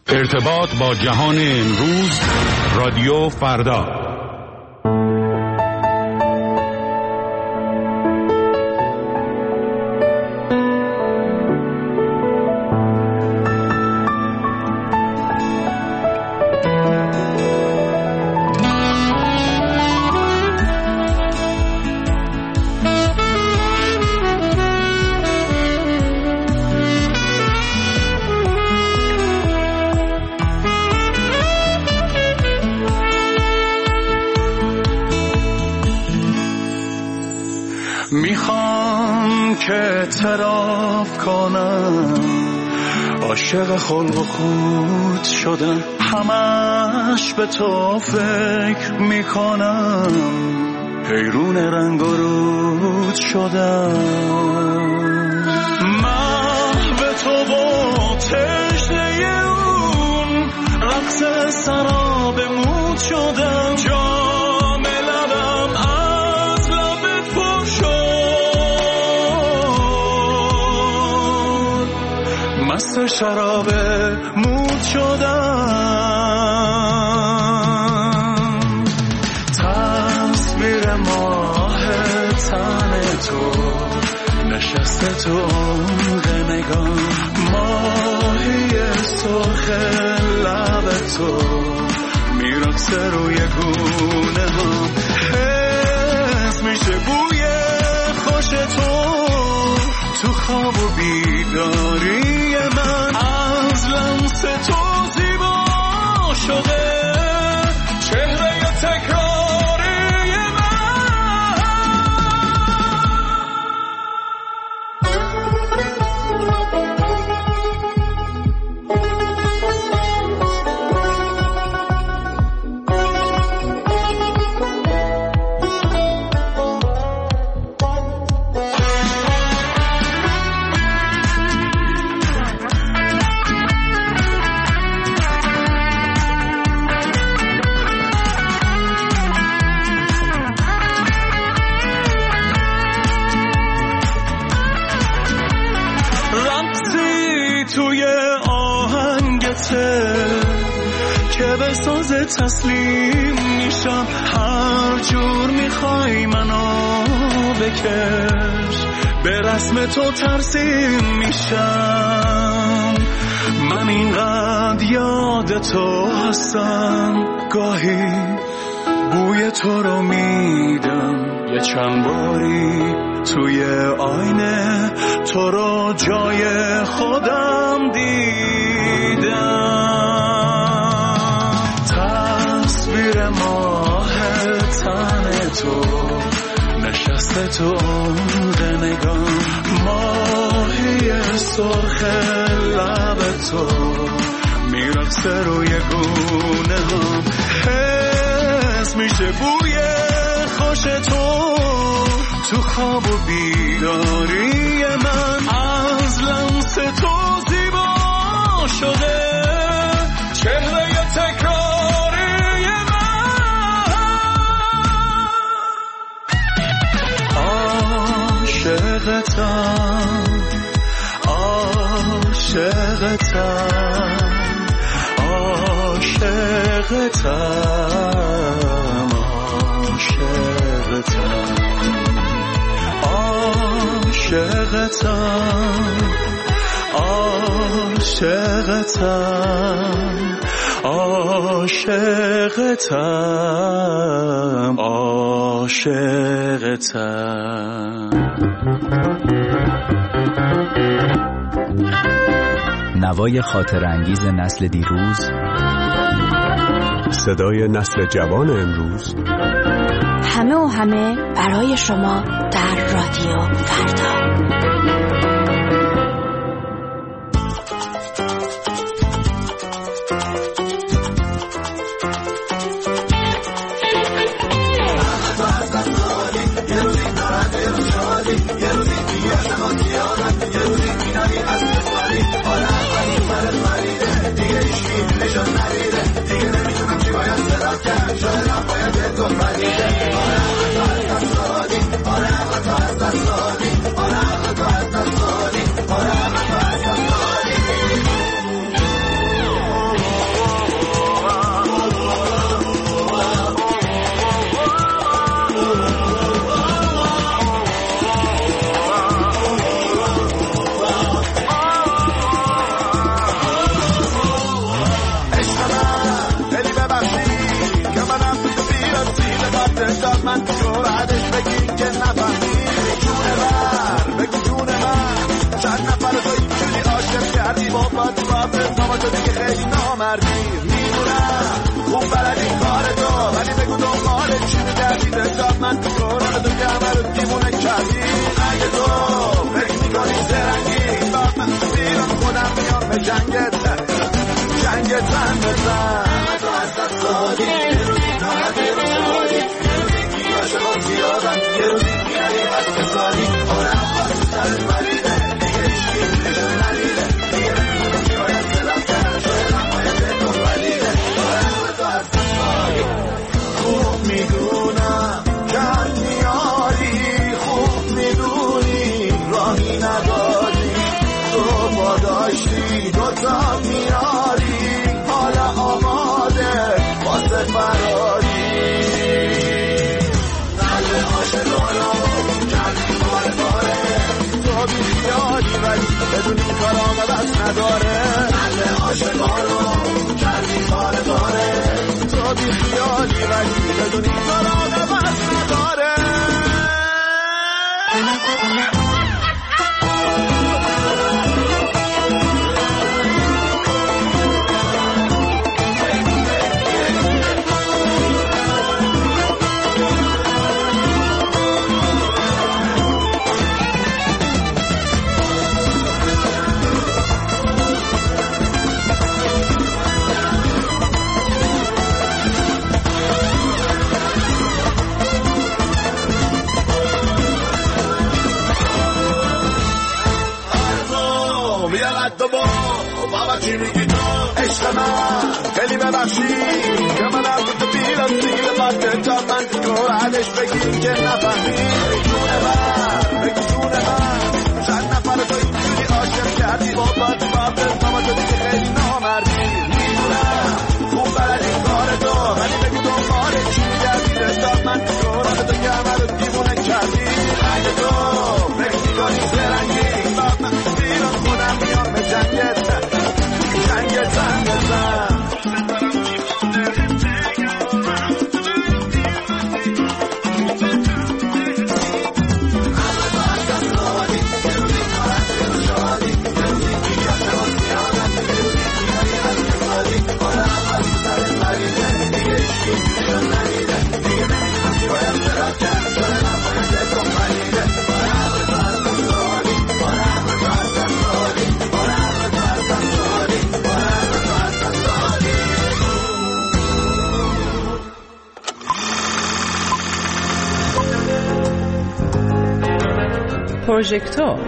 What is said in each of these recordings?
ارتباط با جهان امروز، رادیو فردا. میخوام که اعتراف کنم عاشق خلق و خود شدم، همش به تو فکر میکنم، حیرون رنگ و رود شدم، محو تو و تشنه اون رقص سراب مود شدم، جام لبم از لبت پر شد، مست شراب مود شدم، تصویر ماه تن تو نشسته تو عمق نگاه، ماهی سرخ لب تو میرقصه روی گونه ها، حس میشه بوی خوش تو خواب و بیداری من، از لمس تو زیبا شده چهره تکراری من. توی آهنگته که به ساز تسلیم میشم، هر جور میخوای منو بکش، به رسم تو ترسیم میشم، من اینقدر یاد تو هستم، گاهی بوی تو رو میدم، یه چند باری توی آینه تو رو جای خودم دیدم، تصویر ماه تن تو نشسته تو عمق نگاه، ماهی سرخ لب تو میرقصه روی گونه ها، حس میشه بوی خوش تو خواب و بیداری من، از لمس تو زیبا شده چهره تکراری من، عاشقتم عاشقتم عاشقتم عاشقتم عاشقتم عاشقتم. نوای خاطر انگیز نسل دیروز، صدای نسل جوان امروز، همه و همه برای شما در رادیو فردا. آره کردی بابت ماما تو دیگه خیلی نامردی میدونم خوب بلدی کار تو ولی بگو دنبال چی میگردی بذار من تو کاران تو گمه رو دیمونه کردی اگه تو فکر میکنی زرنگی داد من بیرون خودم میام به جنگت زن بزن تو از دست دادی یه روزی نامد یه روز دادی یه روزی کی عاشقات زیادم یه روزی میاری از کسانی آرم خواهد سرت بریده دیگه ایشکی نشون ندیده دیگه نمیدونم چی باید سلام کرد شاید هم باید تو بلیده آرم تو از دست دادی خوب میدونم کن میاری خوب میدونی راهی نداری تو با داشتی دوتا میاری حالا آماده واسه فراری قلب عاشقانو کردی باره تو بی خیالی ولی بدون این کار آمدت نداره قلب عاشقانو کردی باره تو بی خیالی ولی بدون این کار آمدت نداره بابا چی میگی تو عشق من خیلی ببخشی که من از تو بیرم دیگه باید تا من تو عدش بگی که نفهمی بگی جون من چند نفر تو اینجوری عاشق کردی بابا ماما تو دیگه خیلی نامردی میدونم خوب بلدی کار تو ولی بگو دنبال چی میگردی رسال من تو گمه رو دیوونه کردی اگه تو فکر میکنی زرنگی داد من بیرون خودم میام به جنگت زن بزن پروژکتور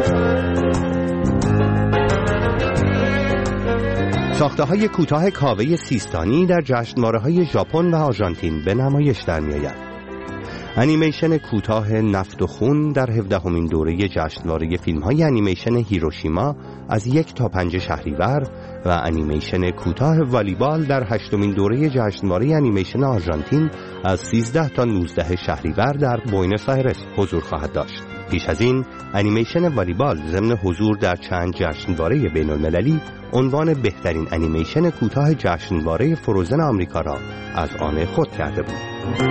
ساخته‌های کوتاه کاوه سیستانی در جشنواره‌های ژاپن و آرژانتین به نمایش در می‌آید. انیمیشن کوتاه نفت و خون در 17مین دوره جشنواره فیلم‌های انیمیشن هیروشیما از 1 تا 5 شهریور و انیمیشن کوتاه والیبال در 8مین دوره جشنواره انیمیشن آرژانتین از 13 تا 19 شهریور در بوئنوس آیرس حضور خواهد داشت. پیش از این انیمیشن والیبال ضمن حضور در چند جشنواره بین‌المللی عنوان بهترین انیمیشن کوتاه جشنواره فروزن آمریکا را از آن خود کرده بود.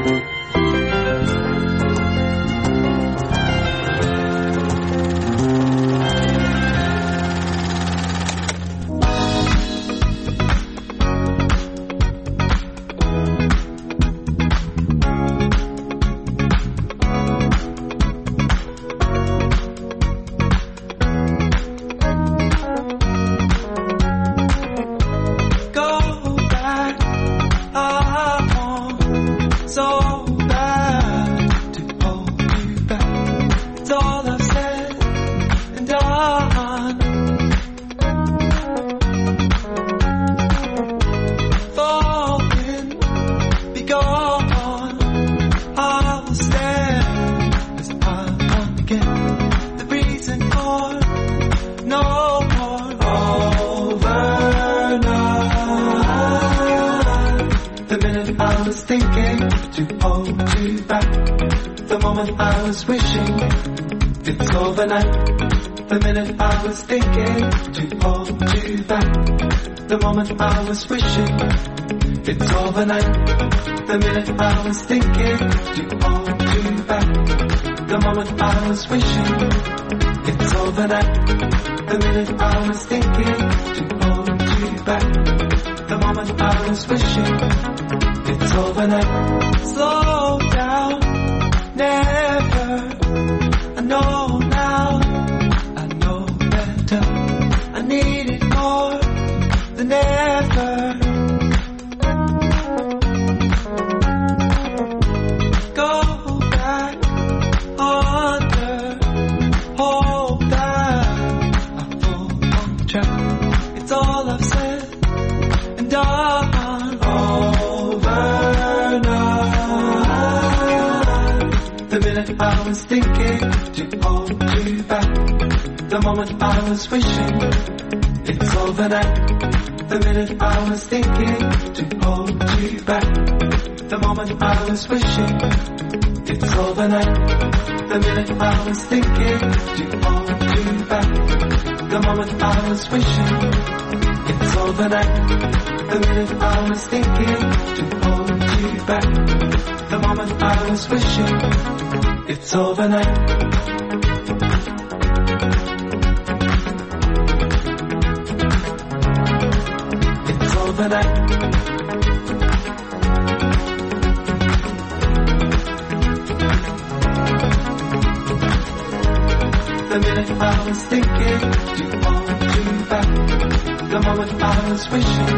I was wishing it's overnight. The minute I was thinking to hold you back. The moment I was wishing It's overnight. The minute I was thinking to hold you back, the moment I was wishing. It's overnight. Slow down, never. I know now, I know better. I need it more than ever. Go back under, hope that I fall on track. It's all I've said and done. Overnight. The minute I was thinking to hold you back, the moment I was wishing. It's overnight. The minute I was thinking to hold you back, the moment I was wishing. It's overnight. The minute I was thinking to hold you back, the moment I was wishing. It's overnight. The minute I was thinking to hold you back, the moment I was wishing. It's overnight. It's overnight. The minute I was thinking to hold you back, the moment I was wishing.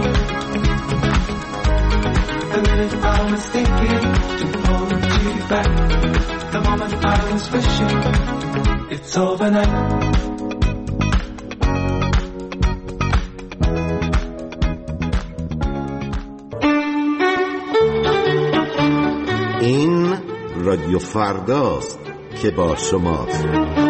The minute I was thinking to hold you back, the moment I was wishing. It's overnight. این رادیو فرداست که با شماست.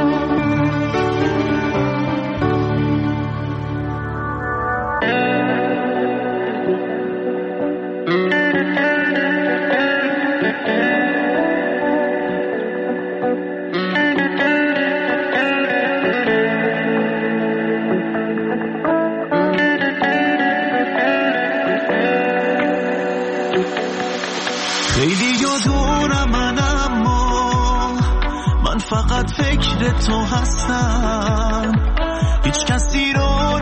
تو هستم، هیچ کسی رو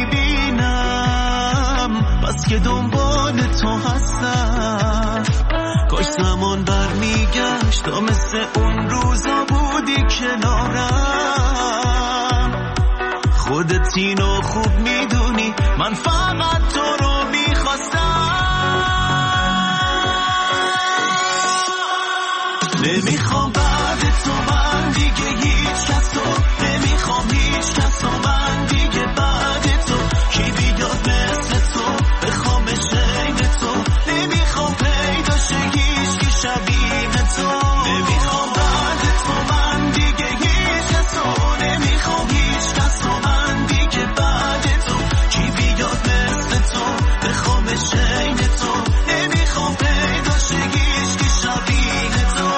نمیبینم، بس که دنبال تو هستم. کاش زمان برمیگشت و مثل اون روزا بودی کنارم. خودت اینو خوب میدونی، من فقط تو رو میخواستم. نمیخوام بعد تو من دیگه هیچ کس رو، نمیخوام هیچ کس رو من دیگه بعد تو. کی بیاد مثل تو بخوام شین تو، نمیخوام پیدا شه هیچ کی شبیه تو. نمیخوام بعد تو من دیگه هیچ کس رو، نمیخوام هیچ کس رو من دیگه بعد تو. کی بیاد مثل تو بخوام شین تو، نمیخوام پیدا شه هیچ کی شبیه تو.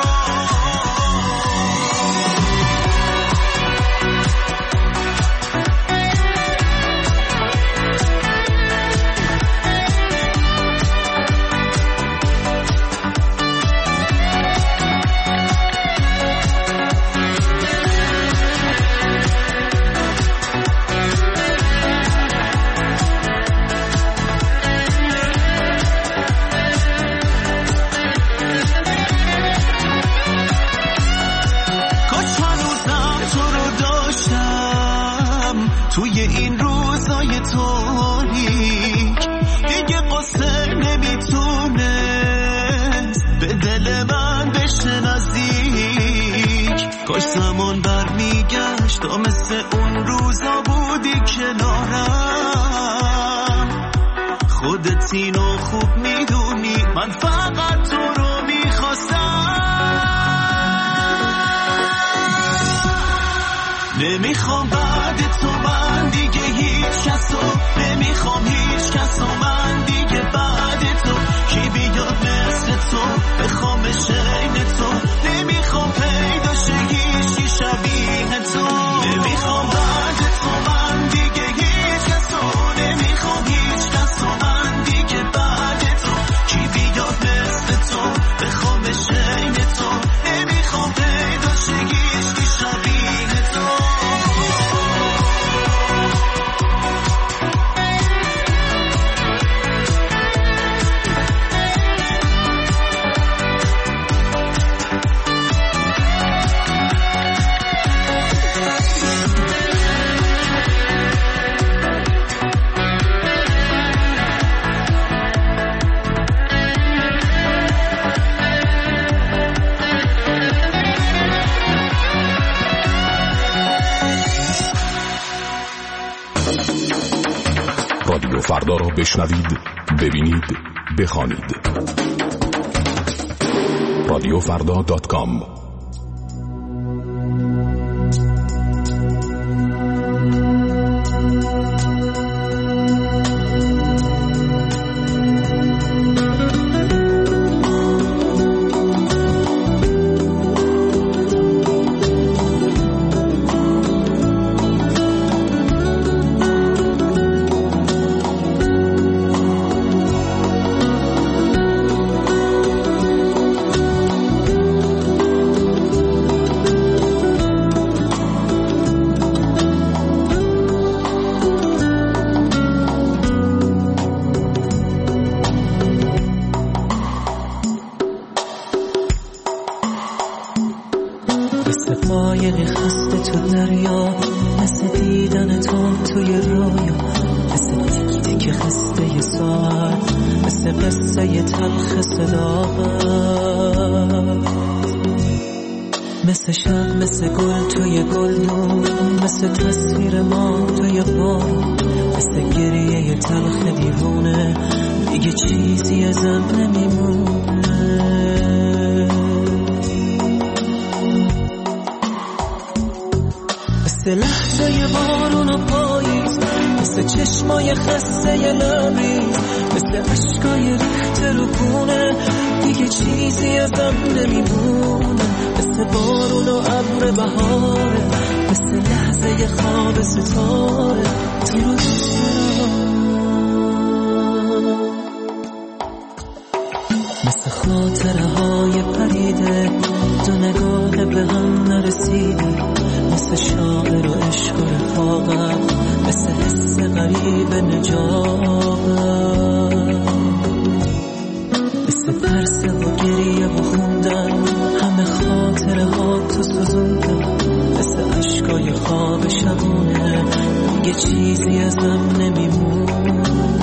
توی این روزای تاریک دیگه قصه نمیتونست به دل من بشه نزدیک. کاش زمان برمیگشت و مثل اون روزا بودی کنارم. خودت اینو خوب میدونی، من فقط تو رو میخواستم. نمیخوام بعد تو من دیگه هیچ کس رو، نمیخوام هیچ کس رو من دیگه بعد تو. کی بیاد مثل تو بخوام شین تو، نمیخوام پیدا شه هیچ کی شبیه تو. نمیخوام بعد تو من دیگه هیچ کس رو، نمیخوام هیچ کس رو من دیگه بعد تو. کی بیاد مثل تو بخوام شین تو، نمیخوام پیدا شه هیچ کی شبیه تو. فردا را بشنوید، ببینید، بخوانید. radiofrda.com. مثل شب، مثل گل توی گلدون، مثل تصویر ما توی بارون، مثل گریه تلخ دیوونه، دیگه چیزی ازم نمیمونه. مثل لحظه بارون و پاییز، مثل چشمای خسته لبریز، مثل عشقای ریخته رو خونه، دیگه چیزی ازم نمیمونه. مثل بارون و ابر بهاره، مثل لحظه خواب ستاره، تو رو دوست دارم. مثل خاطره های پریده، دو نگاه به هم نرسیده، مثل شاعر و عشق و رفاقت، مثل حس غریب نجابت، مثل ترس و گریه و خوندن، همه خاطره ها تو سوزوندن، مثل عشقای خواب شبونه، دیگه چیزی ازم نمیمونه.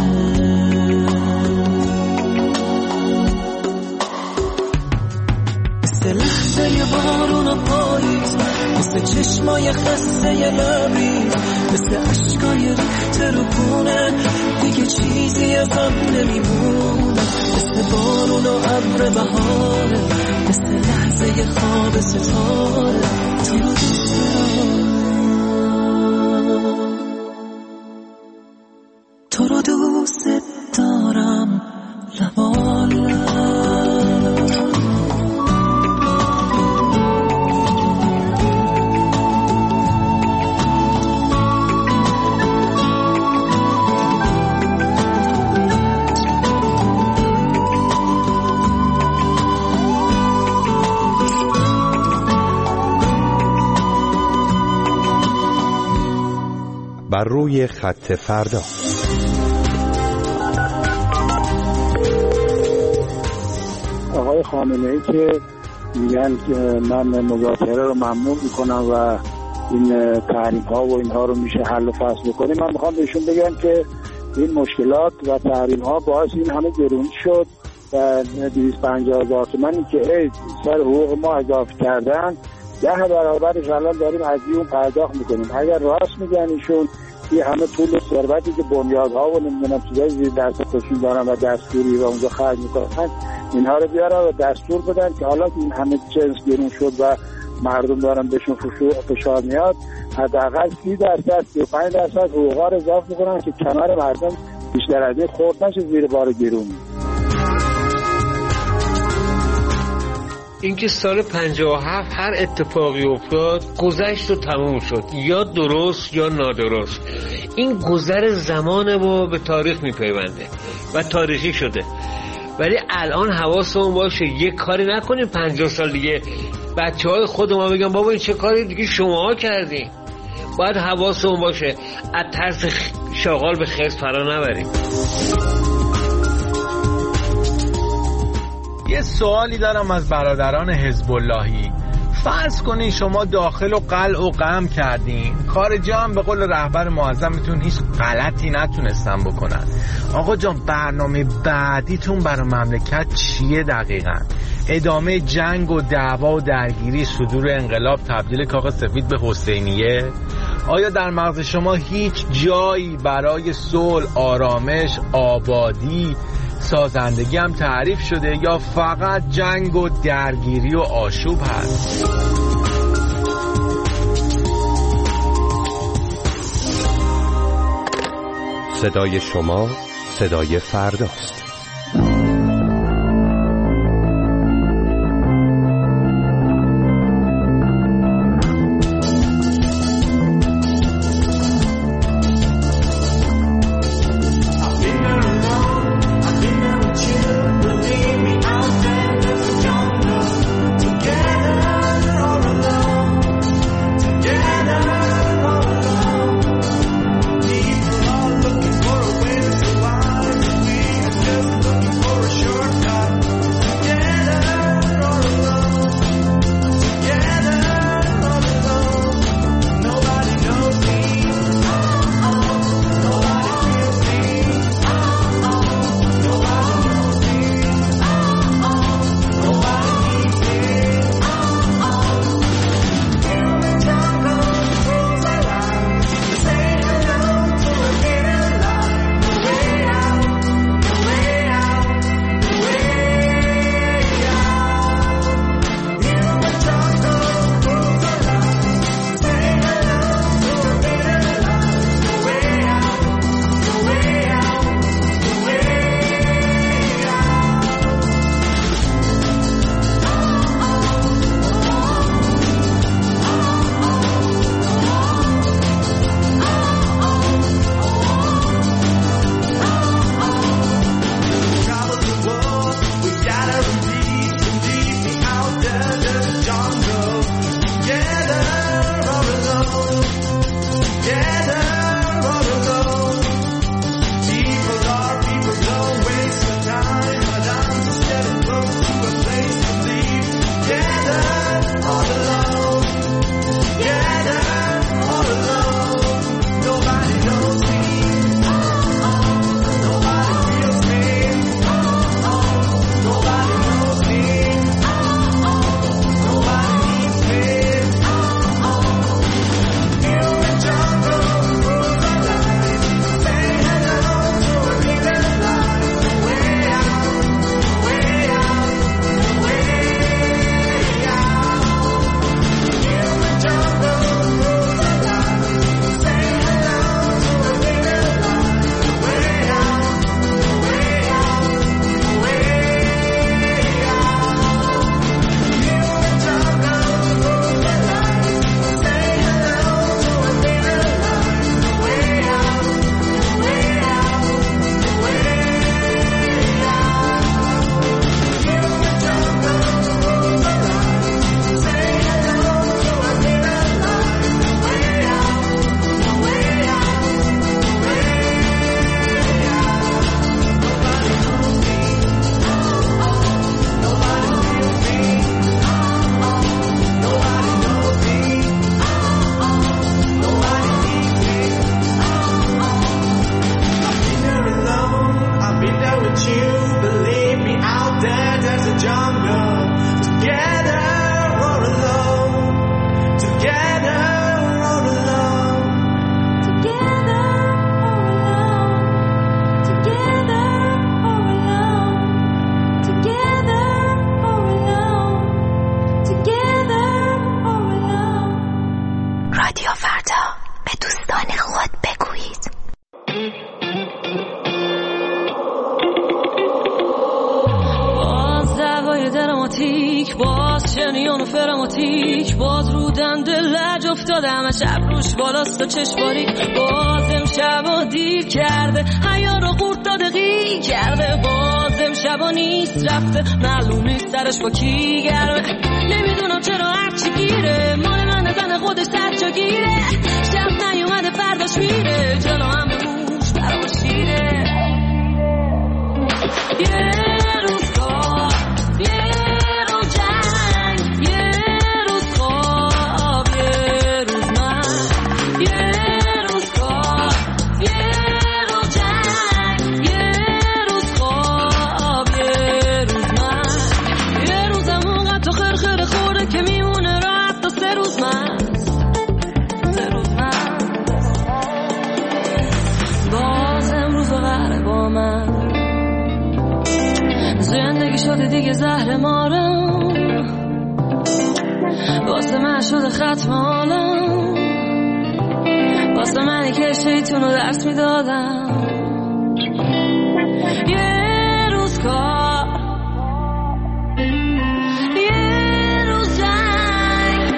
مثل لحظه بارون و پاییز، مثل چشمای خسته لبریز، مثل عشقای ریخته رو خونه، دیگه چیزی ازم نمیمونه. مثل بارون و ابر بهاره، مثل لحظه خواب ستاره، تو رو دوست دارم، تو رو دوست دارم، لبالب. بر روی خط فردا. آقای خامنه‌ای که میگن که من مذاکره رو ممنوع میکنم و این تحریم ها و اینها رو میشه حل و فصل بکنیم، من میخوام بهشون بگم که این مشکلات و تحریم ها باعث این همه گرونی شد و 250,000 تومانی که سر حقوق ما اضافه کردن 10 برابرش الان داریم از اون پرداخت میکنیم. اگر راست میگن ایشون این همه طول ثروتی که بنیادها و نمیدونم چیزای زیر دست خودشون دارن و دستوری و اونجا خرج میکنن، اینها رو بیارن و دستور بدن که حالا این همه جنس گرون شد و مردم دارن بهشون فشار میاد، حداقل 30% 35% حقوقا رو اضافه میکنن که کمر مردم بیشتر از این خورد نشه زیر بار گرون. اینکه سال 57 هر اتفاقی افتاد گذشت و تموم شد، یا درست یا نادرست. این گذر زمانه و به تاریخ میپیونده و تاریخی شده، ولی الان حواسمون باشه یک کاری نکنیم 50 سال دیگه بچه‌های خود ما بگن بابا این چه کاری دیگه شماها کردین. باید حواسمون باشه از ترس شاغال به خرس فرا نبریم. یه سوالی دارم از برادران حزب اللهی. فرض کنین شما داخل و قلع و قم کردین، خارجی هم به قول رهبر معظمتون هیچ غلطی نتونستن بکنن. آقا جان برنامه بعدیتون برای مملکت چیه دقیقاً؟ ادامه جنگ و دعوا و درگیری، صدور انقلاب، تبدیل کاخ سفید به حسینیه؟ آیا در مغز شما هیچ جایی برای صلح، آرامش، آبادی، سازندگی هم تعریف شده یا فقط جنگ و درگیری و آشوب هست؟ صدای شما صدای فرداست. دراماتیک باز شنیان و فراماتیک باز رو دنده لج افتاده همه شب روش بالاست و چشماری باز امشبا دیر کرده حیا رو قورت داده غیر کرده باز امشبا نیست رفته معلوم نیست سرش با کی گرمه نمیدونم چرا هرچی گیره مال من زن خودش سرچا گیره شب نیومده فرداش میره جلو هم به موش برام شیره یه روز کار یه روز جنگ یه روز خواب یه روز من یه روز کار یه روز جنگ یه روز خواب یه روز من یه روزم اونقدر تو خرخره خورده که میمونه راحت تا 3 روز من 3 روز من دیگه زهر مارم، واسه من شده ختم عالم، واسه منی که شیطونو درس میدادم. یه روز کار، یه روز جنگ،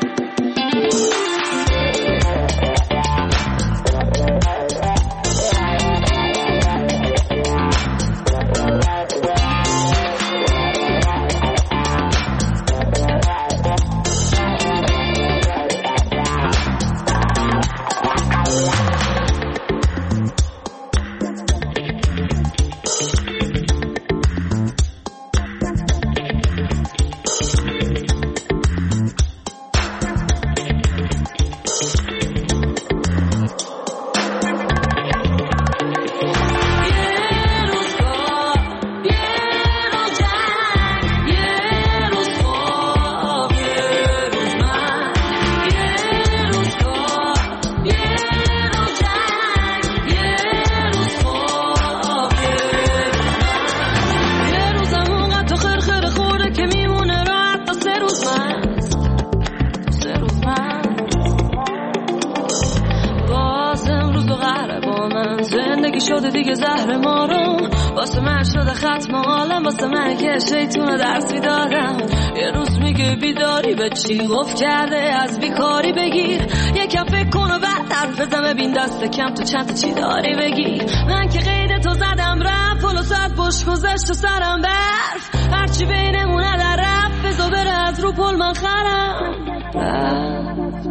شده دیگه زهر مارم، واسه من شده ختم عالم، واسه من که شیطون درس میدادم. یه روز میگه بیداری به چی گفت کرده، از بیکاری بگیر یکم فکر کن و بعد حرف بزن، ببین دست کم تو چند تا چی داری بگیر. من که قید تو زدم رفت، پلو ساعت بش گذشت و سرم برف، هرچی بینمونه در رفت بزو بره از رو پل من خرم.